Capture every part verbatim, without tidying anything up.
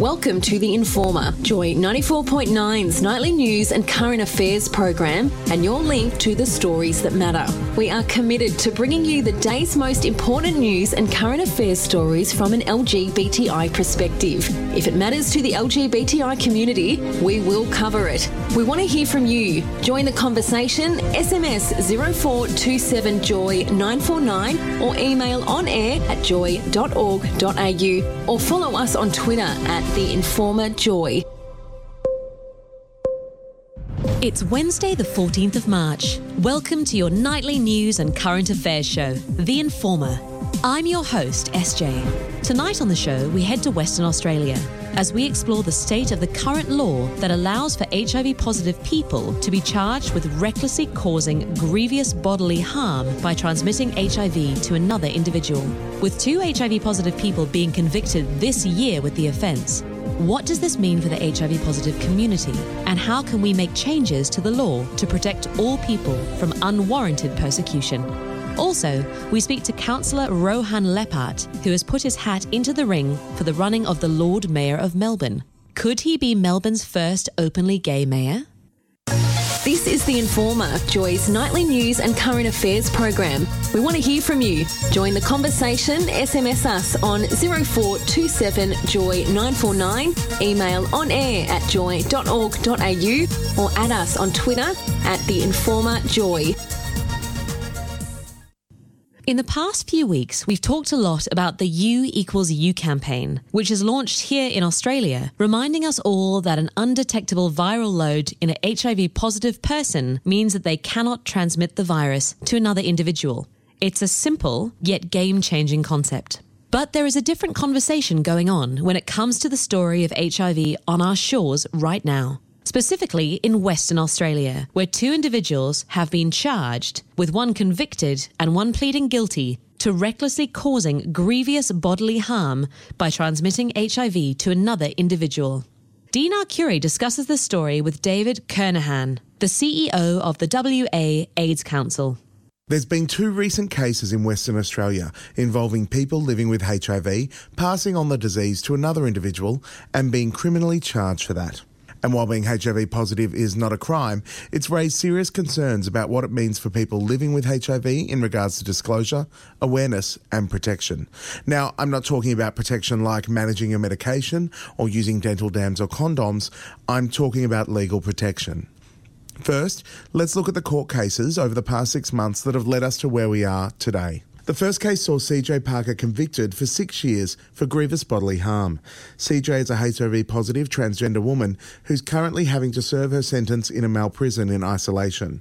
Welcome to The Informer, Joy ninety-four point nine's nightly news and current affairs program, and your link to the stories that matter. We are committed to bringing you the day's most important news and current affairs stories from an L G B T I perspective. If it matters to the L G B T I community, we will cover it. We want to hear from you. Join the conversation, S M S zero four two seven joy nine four nine or email on air at joy dot org dot a u or follow us on Twitter at The Informer Joy. It's Wednesday the fourteenth of March. Welcome to your nightly news and current affairs show, The Informer. I'm your host, S J. Tonight on the show, we head to Western Australia as we explore the state of the current law that allows for H I V-positive people to be charged with recklessly causing grievous bodily harm by transmitting H I V to another individual. With two H I V-positive people being convicted this year with the offence, what does this mean for the H I V-positive community, and how can we make changes to the law to protect all people from unwarranted persecution? Also, we speak to Councillor Rohan Leppert, who has put his hat into the ring for the running of the Lord Mayor of Melbourne. Could he be Melbourne's first openly gay mayor? This is The Informer, Joy's nightly news and current affairs program. We want to hear from you. Join the conversation, S M S us on zero four two seven joy nine four nine, email on air at joy dot org dot a u or add us on Twitter at The Informer Joy. In the past few weeks, we've talked a lot about the U equals U campaign, which is launched here in Australia, reminding us all that an undetectable viral load in an H I V-positive person means that they cannot transmit the virus to another individual. It's a simple, yet game-changing concept. But there is a different conversation going on when it comes to the story of H I V on our shores right now. Specifically in Western Australia, where two individuals have been charged, with one convicted and one pleading guilty to recklessly causing grievous bodily harm by transmitting H I V to another individual. Dean Arcuri discusses the story with David Kernaghan, the C E O of the W A AIDS Council. There's been two recent cases in Western Australia involving people living with H I V passing on the disease to another individual and being criminally charged for that. And while being H I V positive is not a crime, it's raised serious concerns about what it means for people living with H I V in regards to disclosure, awareness and protection. Now, I'm not talking about protection like managing your medication or using dental dams or condoms. I'm talking about legal protection. First, let's look at the court cases over the past six months that have led us to where we are today. The first case saw C J Parker convicted for six years for grievous bodily harm. C J is a H I V-positive transgender woman who's currently having to serve her sentence in a male prison in isolation.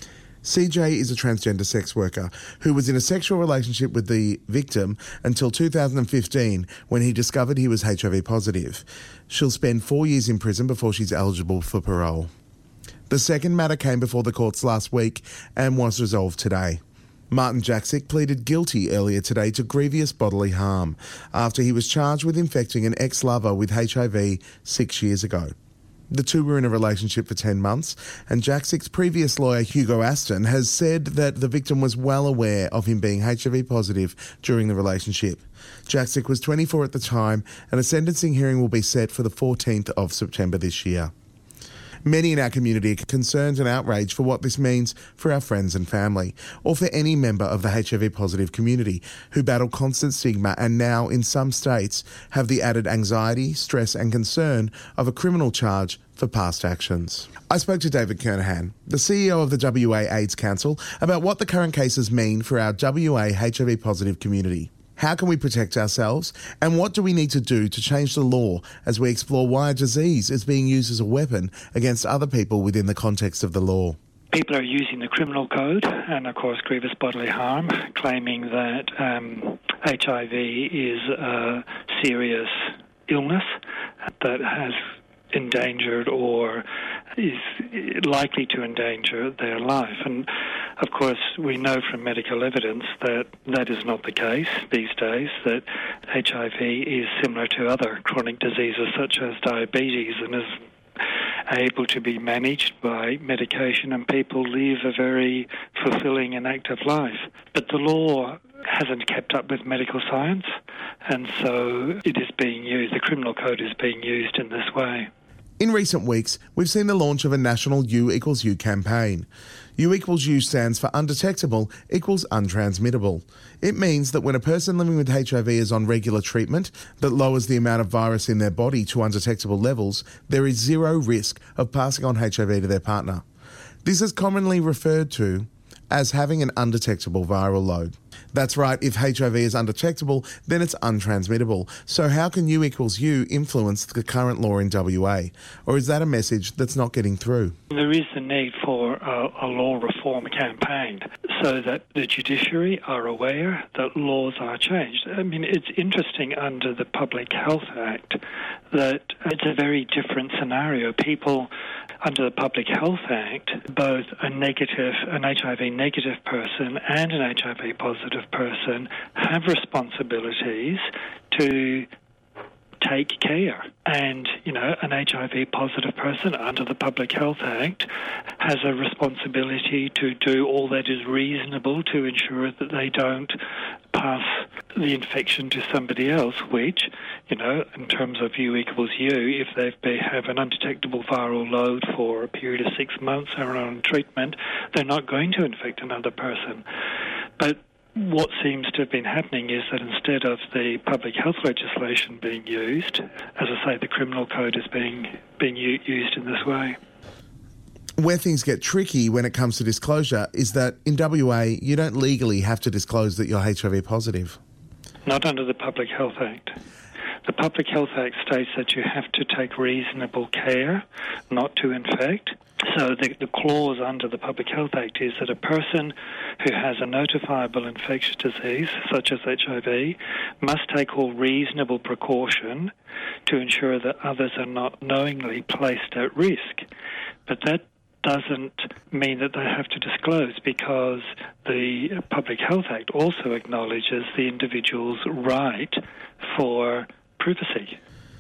C J is a transgender sex worker who was in a sexual relationship with the victim until two thousand fifteen when he discovered he was H I V-positive. She'll spend four years in prison before she's eligible for parole. The second matter came before the courts last week and was resolved today. Martin Jaksic pleaded guilty earlier today to grievous bodily harm after he was charged with infecting an ex-lover with H I V six years ago. The two were in a relationship for ten months, and Jaksic's previous lawyer, Hugo Aston, has said that the victim was well aware of him being H I V positive during the relationship. Jaksic was twenty-four at the time, and a sentencing hearing will be set for the fourteenth of September this year. Many in our community are concerned and outraged for what this means for our friends and family, or for any member of the H I V-positive community who battle constant stigma and now, in some states, have the added anxiety, stress and concern of a criminal charge for past actions. I spoke to David Kernaghan, the C E O of the W A AIDS Council, about what the current cases mean for our W A H I V-positive community. How can we protect ourselves? And what do we need to do to change the law as we explore why a disease is being used as a weapon against other people within the context of the law? People are using the criminal code and, of course, grievous bodily harm, claiming that um, H I V is a serious illness that has endangered or is likely to endanger their life. And of course, we know from medical evidence that that is not the case these days, that H I V is similar to other chronic diseases such as diabetes and is able to be managed by medication, and people live a very fulfilling and active life. But the law hasn't kept up with medical science. And so it is being used, the criminal code is being used in this way. In recent weeks, we've seen the launch of a national U equals U campaign. U equals U stands for undetectable equals untransmittable. It means that when a person living with H I V is on regular treatment that lowers the amount of virus in their body to undetectable levels, there is zero risk of passing on H I V to their partner. This is commonly referred to as having an undetectable viral load. That's right, if H I V is undetectable, then it's untransmittable. So how can U equals U influence the current law in W A? Or is that a message that's not getting through? There is the need for a, a law reform campaign so that the judiciary are aware that laws are changed. I mean, it's interesting under the Public Health Act that it's a very different scenario. People under the Public Health Act, both a negative, an H I V negative person and an H I V positive person have responsibilities to take care. And, you know, an H I V positive person under the Public Health Act has a responsibility to do all that is reasonable to ensure that they don't pass the infection to somebody else, which, you know, in terms of U equals U, if they have an undetectable viral load for a period of six months or are on treatment, they're not going to infect another person. But what seems to have been happening is that instead of the public health legislation being used, as I say, the criminal code is being being u- used in this way. Where things get tricky when it comes to disclosure is that in W A, you don't legally have to disclose that you're H I V positive. Not under the Public Health Act. The Public Health Act states that you have to take reasonable care not to infect. So the, the clause under the Public Health Act is that a person who has a notifiable infectious disease, such as H I V, must take all reasonable precaution to ensure that others are not knowingly placed at risk. But that doesn't mean that they have to disclose, because the Public Health Act also acknowledges the individual's right for privacy.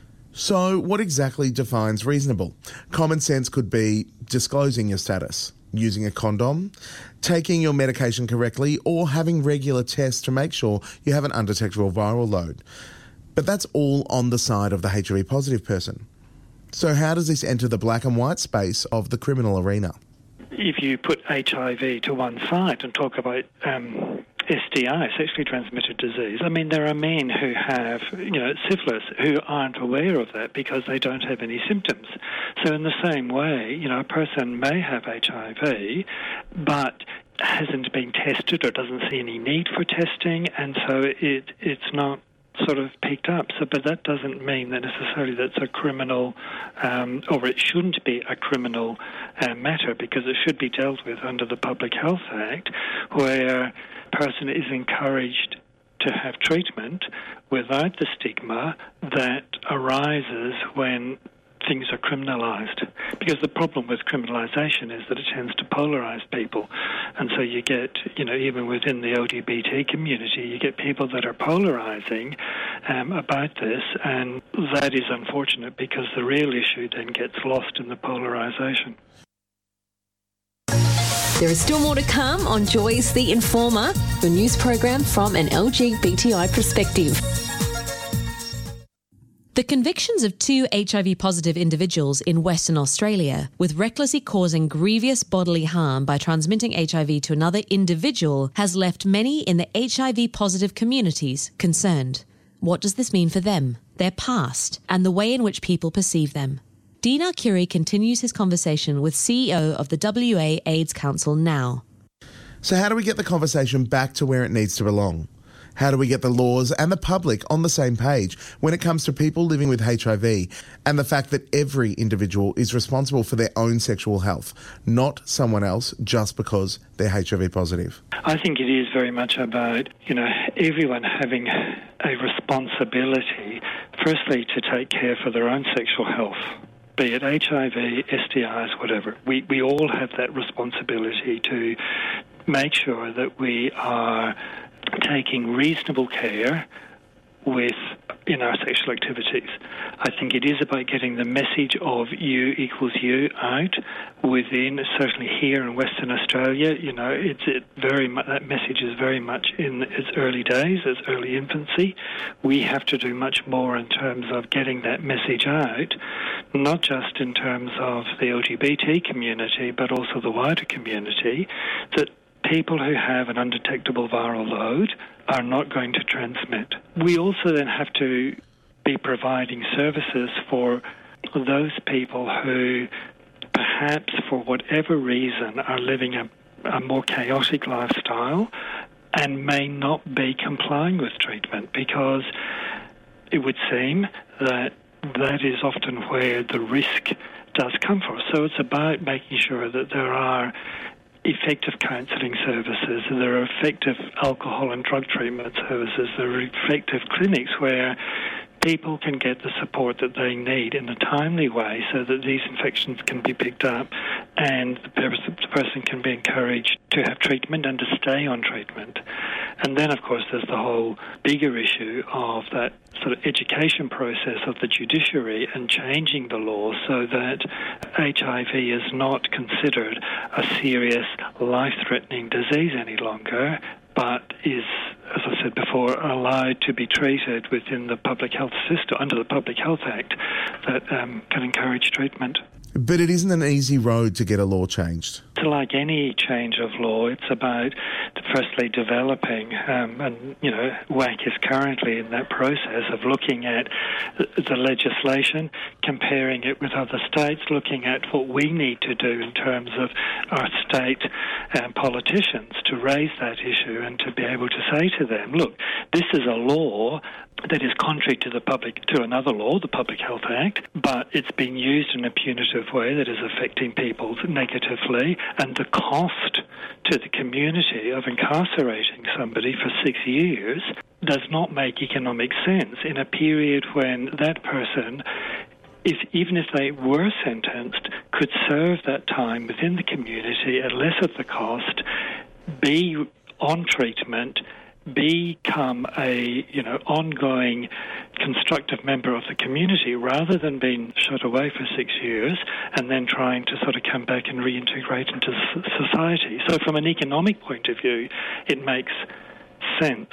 So what exactly defines reasonable? Common sense could be disclosing your status, using a condom, taking your medication correctly, or having regular tests to make sure you have an undetectable viral load. But that's all on the side of the H I V positive person. So how does this enter the black and white space of the criminal arena? If you put H I V to one side and talk about um, S T I, sexually transmitted disease, I mean, there are men who have, you know, syphilis who aren't aware of that because they don't have any symptoms. So in the same way, you know, a person may have H I V, but hasn't been tested or doesn't see any need for testing, and so it it's not sort of picked up. So, but that doesn't mean that necessarily that's a criminal, um, or it shouldn't be a criminal uh, matter, because it should be dealt with under the Public Health Act, where a person is encouraged to have treatment without the stigma that arises when things are criminalised. Because the problem with criminalisation is that it tends to polarise people. And so you get, you know, even within the L G B T community, you get people that are polarising um, about this, and that is unfortunate because the real issue then gets lost in the polarisation. There is still more to come on Joy's The Informer, the news program from an L G B T I perspective. The convictions of two H I V-positive individuals in Western Australia with recklessly causing grievous bodily harm by transmitting H I V to another individual has left many in the H I V-positive communities concerned. What does this mean for them, their past, and the way in which people perceive them? Dean Arcuri continues his conversation with C E O of the W A AIDS Council now. So how do we get the conversation back to where it needs to belong? How do we get the laws and the public on the same page when it comes to people living with H I V and the fact that every individual is responsible for their own sexual health, not someone else just because they're H I V positive? I think it is very much about, you know, everyone having a responsibility, firstly, to take care for their own sexual health, be it H I V, S T Is, whatever. We, we all have that responsibility to make sure that we are taking reasonable care with in our sexual activities. I think it is about getting the message of you equals you out within, certainly here in Western Australia. You know, it's it very much, that message is very much in its early days, its early infancy. We have to do much more in terms of getting that message out, not just in terms of the L G B T community, but also the wider community, that people who have an undetectable viral load are not going to transmit. We also then have to be providing services for those people who perhaps for whatever reason are living a, a more chaotic lifestyle and may not be complying with treatment, because it would seem that that is often where the risk does come from. So it's about making sure that there are effective counselling services, there are effective alcohol and drug treatment services, there are effective clinics where people can get the support that they need in a timely way so that these infections can be picked up and the person can be encouraged to have treatment and to stay on treatment. And then, of course, there's the whole bigger issue of that sort of education process of the judiciary and changing the law so that H I V is not considered a serious, life-threatening disease any longer, but is, as I said before, allowed to be treated within the public health system, under the Public Health Act, that um, can encourage treatment. But it isn't an easy road to get a law changed. Like any change of law, it's about firstly developing, um, and, you know, W A C is currently in that process of looking at the legislation, comparing it with other states, looking at what we need to do in terms of our state um, politicians to raise that issue and to be able to say to them, look, this is a law that is contrary to the public to another law, the Public Health Act, but it's being used in a punitive way that is affecting people negatively, and the cost to the community of incarcerating somebody for six years does not make economic sense in a period when that person, if even if they were sentenced, could serve that time within the community at less of the cost, be on treatment, become a, you know, ongoing constructive member of the community rather than being shut away for six years and then trying to sort of come back and reintegrate into society. So from an economic point of view, it makes sense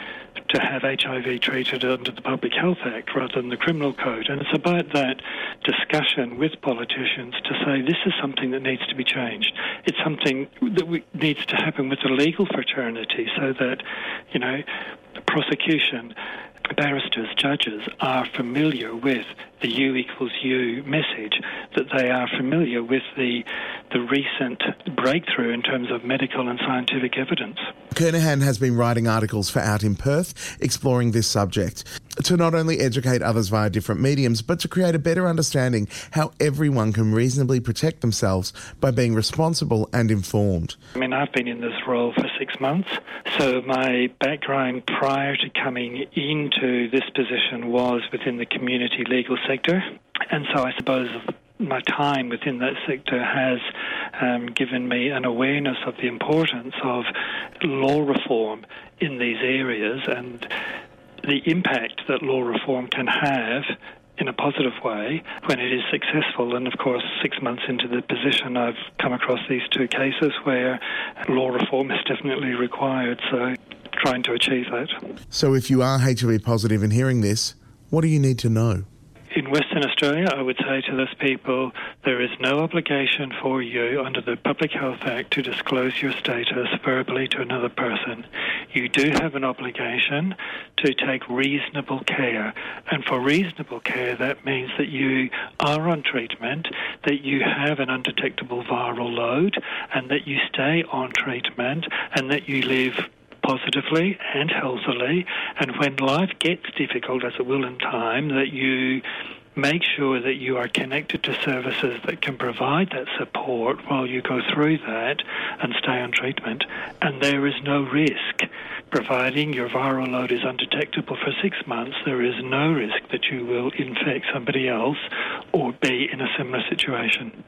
to have H I V treated under the Public Health Act rather than the Criminal Code. And it's about that discussion with politicians to say this is something that needs to be changed. It's something that we, needs to happen with the legal fraternity so that, you know, prosecution, barristers, judges are familiar with the U equals U message, that they are familiar with the the recent breakthrough in terms of medical and scientific evidence. Kernahan has been writing articles for Out in Perth exploring this subject to not only educate others via different mediums, but to create a better understanding how everyone can reasonably protect themselves by being responsible and informed. I mean, I've been in this role for six months, so my background prior to coming into this position was within the community legal sector, and so I suppose my time within that sector has um, given me an awareness of the importance of law reform in these areas and the impact that law reform can have in a positive way when it is successful. And of course, six months into the position, I've come across these two cases where law reform is definitely required, so trying to achieve that. So if you are H I V positive and hearing this, what do you need to know? In Western Australia, I would say to those people, there is no obligation for you under the Public Health Act to disclose your status verbally to another person. You do have an obligation to take reasonable care. And for reasonable care, that means that you are on treatment, that you have an undetectable viral load, and that you stay on treatment, and that you live positively and healthily, and when life gets difficult, as it will in time, that you make sure that you are connected to services that can provide that support while you go through that and stay on treatment. And there is no risk. Providing your viral load is undetectable for six months, there is no risk that you will infect somebody else or be in a similar situation.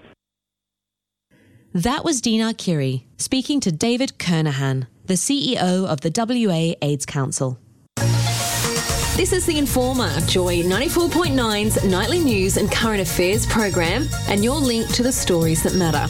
That was Dina Kiri speaking to David Kernahan, the C E O of the W A AIDS Council. This is The Informer, Joy ninety-four point nine's nightly news and current affairs program, and your link to the stories that matter.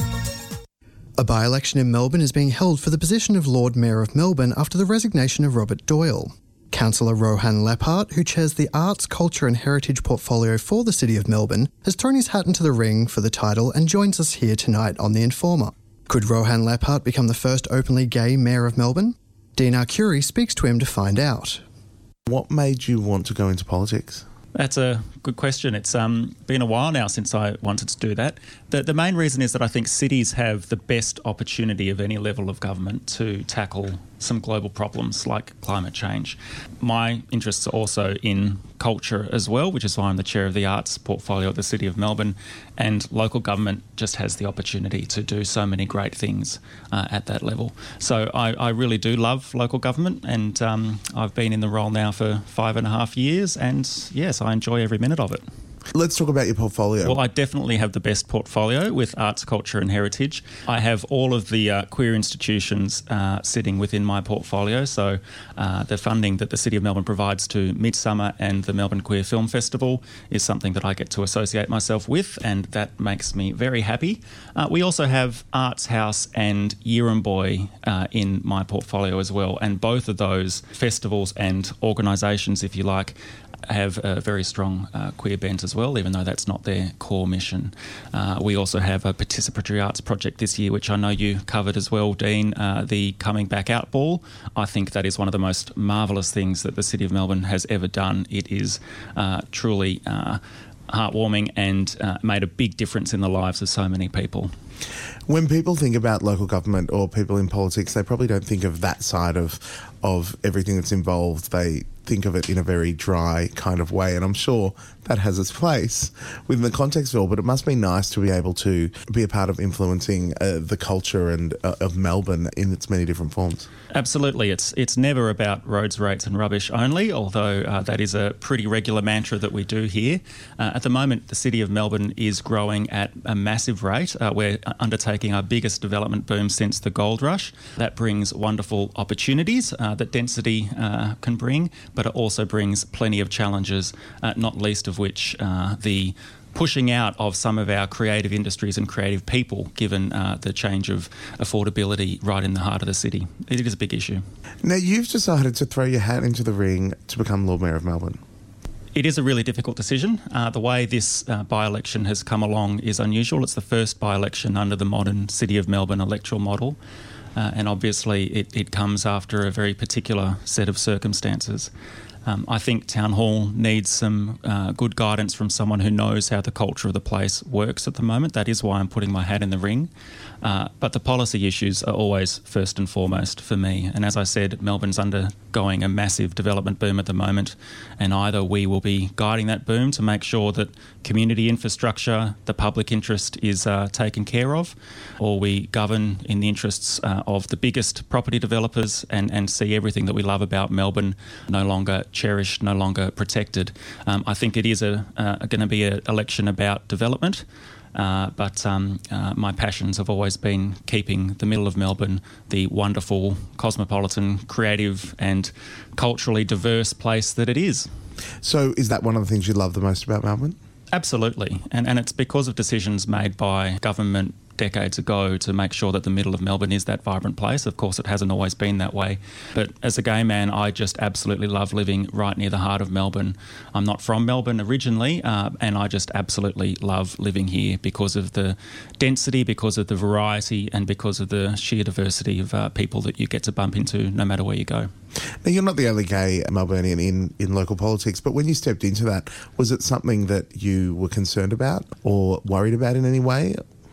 A by-election in Melbourne is being held for the position of Lord Mayor of Melbourne after the resignation of Robert Doyle. Councillor Rohan Lephart, who chairs the Arts, Culture and Heritage portfolio for the City of Melbourne, has thrown his hat into the ring for the title and joins us here tonight on The Informer. Could Rohan Lephart become the first openly gay Mayor of Melbourne? Dean Arcuri speaks to him to find out. What made you want to go into politics? That's a good question. It's um, been a while now since I wanted to do that. The, the main reason is that I think cities have the best opportunity of any level of government to tackle some global problems like climate change. My interests are also in culture as well, which is why I'm the chair of the arts portfolio at the City of Melbourne, and local government just has the opportunity to do so many great things uh, at that level. So I, I really do love local government, and um, I've been in the role now for five and a half years, and yes, I enjoy every minute of it. Let's talk about your portfolio. Well, I definitely have the best portfolio with arts, culture and heritage. I have all of the uh, queer institutions uh, sitting within my portfolio. So uh, the funding that the City of Melbourne provides to Midsummer and the Melbourne Queer Film Festival is something that I get to associate myself with, and that makes me very happy. Uh, we also have Arts House and Yirramboi uh, in my portfolio as well, and both of those festivals and organisations, if you like, have a very strong uh, queer bent as well, even though that's not their core mission. Uh, we also have a participatory arts project this year, which I know you covered as well, Dean, uh, the Coming Back Out Ball. I think that is one of the most marvellous things that the City of Melbourne has ever done. It is uh, truly uh, heartwarming and uh, made a big difference in the lives of so many people. When people think about local government or people in politics, they probably don't think of that side of of everything that's involved. They think of it in a very dry kind of way, and I'm sure that has its place within the context of all, but it must be nice to be able to be a part of influencing uh, the culture and uh, of Melbourne in its many different forms. Absolutely. It's it's never about roads, rates and rubbish only, although uh, that is a pretty regular mantra that we do here. Uh, at the moment, the City of Melbourne is growing at a massive rate. Uh, we're undertaking our biggest development boom since the gold rush. That brings wonderful opportunities uh, that density uh, can bring, but it also brings plenty of challenges, uh, not least of which uh, the pushing out of some of our creative industries and creative people, given uh, the change of affordability right in the heart of the city. It is a big issue. Now, you've decided to throw your hat into the ring to become Lord Mayor of Melbourne. It is a really difficult decision. Uh, the way this uh, by-election has come along is unusual. It's the first by-election under the modern City of Melbourne electoral model. Uh, and obviously it, it comes after a very particular set of circumstances. Um, I think Town Hall needs some uh, good guidance from someone who knows how the culture of the place works at the moment. That is why I'm putting my hat in the ring. Uh, but the policy issues are always first and foremost for me. And as I said, Melbourne's undergoing a massive development boom at the moment, and either we will be guiding that boom to make sure that community infrastructure, the public interest is uh, taken care of, or we govern in the interests uh, of the biggest property developers and, and see everything that we love about Melbourne no longer cherished, no longer protected. Um, I think it is a, uh, going to be an election about development. Uh, but um, uh, my passions have always been keeping the middle of Melbourne the wonderful, cosmopolitan, creative and culturally diverse place that it is. So is that one of the things you love the most about Melbourne? Absolutely. And, and it's because of decisions made by government decades ago to make sure that the middle of Melbourne is that vibrant place. Of course, it hasn't always been that way. But as a gay man, I just absolutely love living right near the heart of Melbourne. I'm not from Melbourne originally, uh, and I just absolutely love living here because of the density, because of the variety, and because of the sheer diversity of uh, people that you get to bump into no matter where you go. Now, you're not the only gay Melburnian in, in local politics, but when you stepped into that, was it something that you were concerned about or worried about in any way?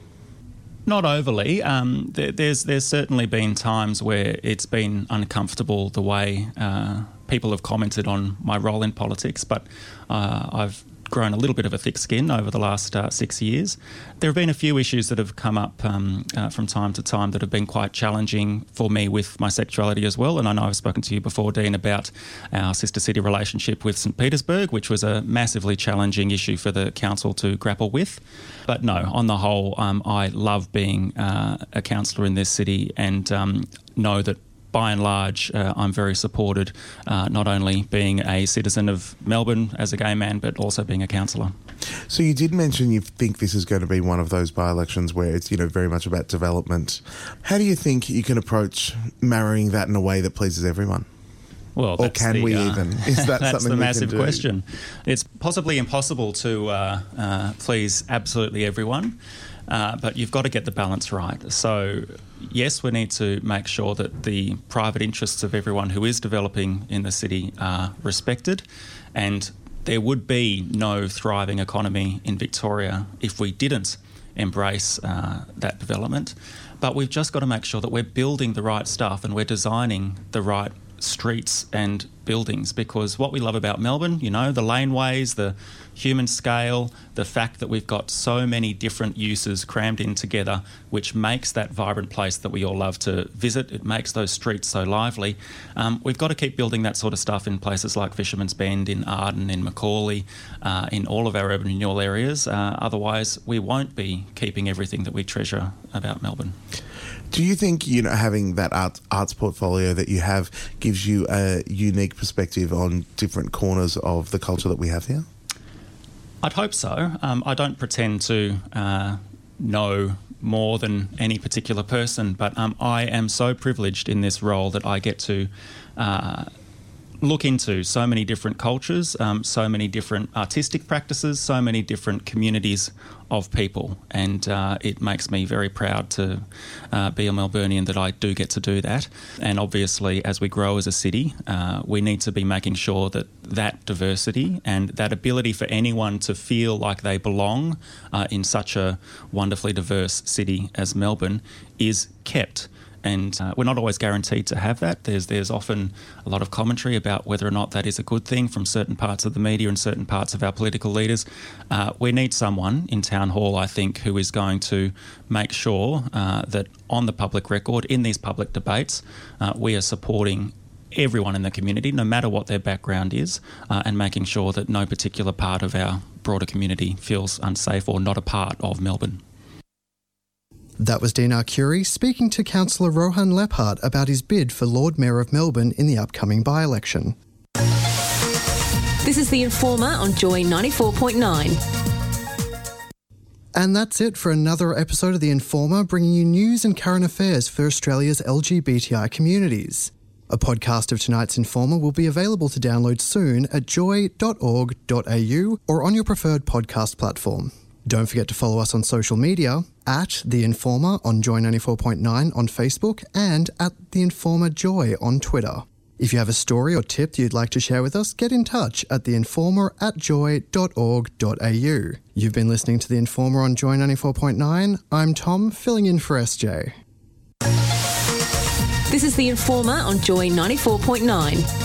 Not overly. Um, there, there's there's certainly been times where it's been uncomfortable the way uh, people have commented on my role in politics, but uh, I've grown a little bit of a thick skin over the last uh, six years. There have been a few issues that have come up um, uh, from time to time that have been quite challenging for me with my sexuality as well. And I know I've spoken to you before, Dean, about our sister city relationship with St Petersburg, which was a massively challenging issue for the council to grapple with. But no, on the whole, um, I love being uh, a councillor in this city and um, know that by and large, uh, I'm very supported, uh, not only being a citizen of Melbourne as a gay man, but also being a councillor. So you did mention you think this is going to be one of those by-elections where it's, you know, very much about development. How do you think you can approach marrying that in a way that pleases everyone? Well, or can the, we uh, even? Is that that's something the we massive can do? question. It's possibly impossible to uh, uh, please absolutely everyone, uh, but you've got to get the balance right. So, yes, we need to make sure that the private interests of everyone who is developing in the city are respected, and there would be no thriving economy in Victoria if we didn't embrace uh, that development. But we've just got to make sure that we're building the right stuff and we're designing the right streets and buildings, because what we love about Melbourne, you know, the laneways, the human scale, the fact that we've got so many different uses crammed in together, which makes that vibrant place that we all love to visit. It makes those streets so lively. Um, we've got to keep building that sort of stuff in places like Fisherman's Bend, in Arden, in Macaulay, uh, in all of our urban renewal areas. Uh, otherwise, we won't be keeping everything that we treasure about Melbourne. Do you think, you know, having that art, arts portfolio that you have gives you a unique perspective on different corners of the culture that we have here? I'd hope so. Um, I don't pretend to uh, know more than any particular person, but um, I am so privileged in this role that I get to uh, look into so many different cultures, um, so many different artistic practices, so many different communities of people, and uh, it makes me very proud to uh, be a Melburnian that I do get to do that. And obviously, as we grow as a city, uh, we need to be making sure that that diversity and that ability for anyone to feel like they belong uh, in such a wonderfully diverse city as Melbourne is kept. And uh, we're not always guaranteed to have that. There's there's often a lot of commentary about whether or not that is a good thing from certain parts of the media and certain parts of our political leaders. Uh, we need someone in Town Hall, I think, who is going to make sure uh, that on the public record, in these public debates, uh, we are supporting everyone in the community, no matter what their background is, uh, and making sure that no particular part of our broader community feels unsafe or not a part of Melbourne. That was Dean Arcuri speaking to Councillor Rohan Lephart about his bid for Lord Mayor of Melbourne in the upcoming by-election. This is The Informer on Joy ninety-four point nine. And that's it for another episode of The Informer, bringing you news and current affairs for Australia's L G B T I communities. A podcast of tonight's Informer will be available to download soon at joy dot org dot a u or on your preferred podcast platform. Don't forget to follow us on social media, at The Informer on Joy ninety-four point nine on Facebook and at The Informer Joy on Twitter. If you have a story or tip that you'd like to share with us, get in touch at theinformer at joy dot org dot a u. You've been listening to The Informer on Joy ninety-four point nine. I'm Tom, filling in for S J. This is The Informer on Joy ninety-four point nine.